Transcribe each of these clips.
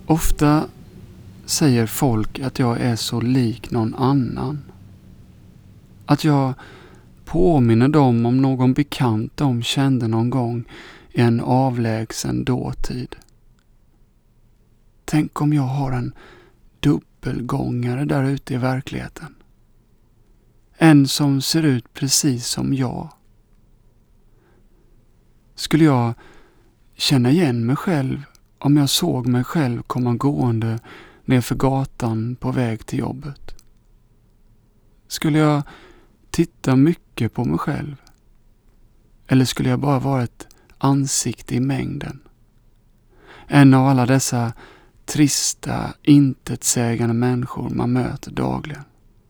Ofta säger folk att jag är så lik någon annan. Att jag påminner dem om någon bekant de kände någon gång i en avlägsen dåtid. Tänk om jag har en dubbelgångare där ute i verkligheten. En som ser ut precis som jag. Skulle jag känna igen mig själv om jag såg mig själv komma gående nerför gatan på väg till jobbet? Skulle jag titta mycket på mig själv? Eller skulle jag bara vara ett ansikte i mängden? En av alla dessa trista, intetsägande människor man möter dagligen.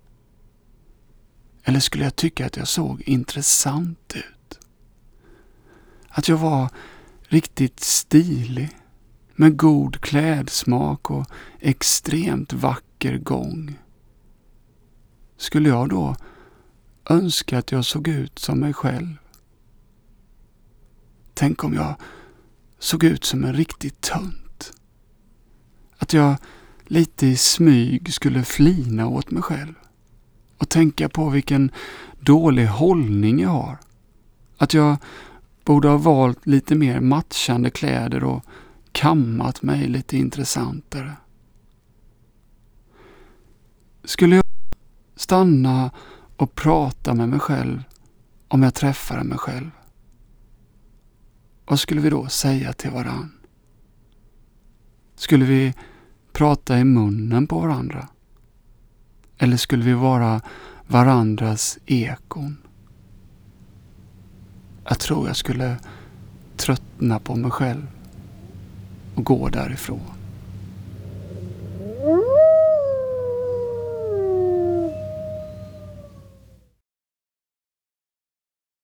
Eller skulle jag tycka att jag såg intressant ut? Att jag var riktigt stilig, med god klädsmak och extremt vacker gång. Skulle jag då önska att jag såg ut som mig själv? Tänk om jag såg ut som en riktigt tönt. Att jag lite i smyg skulle flina åt mig själv och tänka på vilken dålig hållning jag har. Att jag borde ha valt lite mer matchande kläder och kammat mig lite intressantare. Skulle jag stanna och prata med mig själv om jag träffade mig själv? Vad skulle vi då säga till varann? Skulle vi prata i munnen på varandra? Eller skulle vi vara varandras ekon? Jag tror jag skulle tröttna på mig själv och gå därifrån.